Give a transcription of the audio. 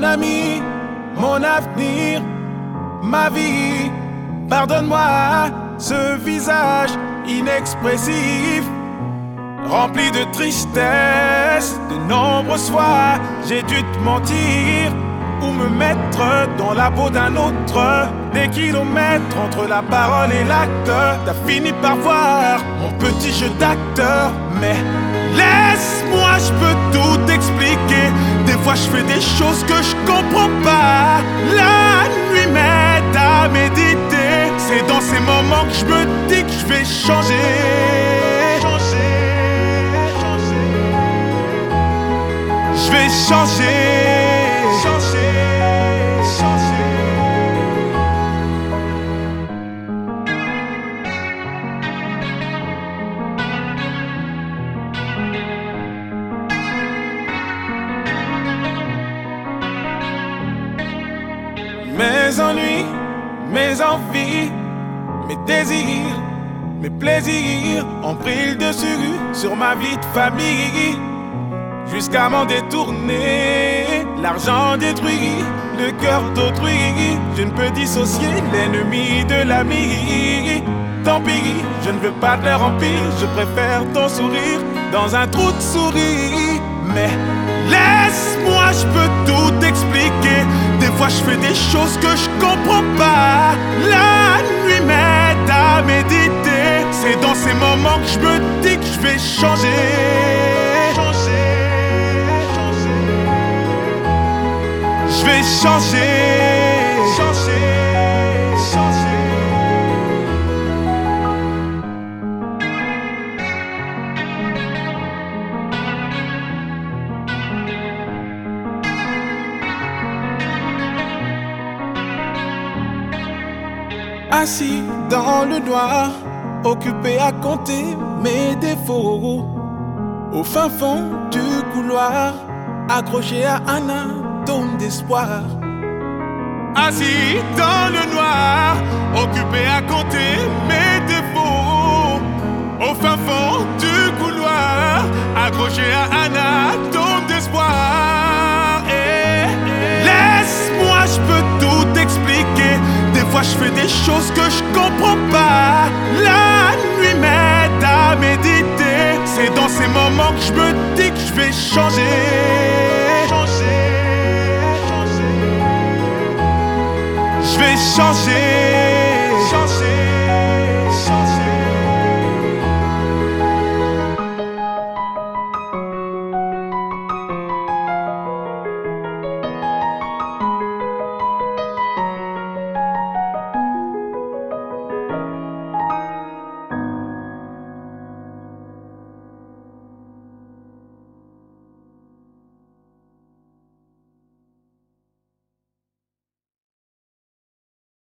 ami, mon avenir, ma vie. Pardonne-moi ce visage inexpressif, rempli de tristesse. De nombreuses fois, j'ai dû te mentir ou me mettre dans la peau d'un autre. Des kilomètres entre la parole et l'acte. T'as fini par voir mon petit jeu d'acteur. Mais laisse-moi, je peux tout expliquer. Des fois je fais des choses que je comprends pas. La nuit m'aide à méditer. C'est dans ces moments que je me dis que je vais changer. Je vais changer. Mes ennuis, mes envies, mes désirs, mes plaisirs ont pris le dessus sur ma vie de famille. Jusqu'à m'en détourner, l'argent détruit le cœur d'autrui. Je ne peux dissocier l'ennemi de l'ami. Tant pis, je ne veux pas de leur empire. Je préfère ton sourire dans un trou de souris. Mais laisse-moi, je peux tout expliquer. Des fois je fais des choses que je comprends pas. La nuit m'aide à méditer. C'est dans ces moments que je me dis que je vais changer. Je vais changer. Assis dans le noir, occupé à compter mes défauts. Au fin fond du couloir, accroché à un atome d'espoir. Assis dans le noir, occupé à compter mes défauts. Au fin fond du couloir, accroché à un atome d'espoir. Laisse-moi, je peux tout expliquer. Des fois je fais des choses que je comprends pas. La nuit m'aide à méditer. C'est dans ces moments que je me dis que je vais changer. Je vais changer.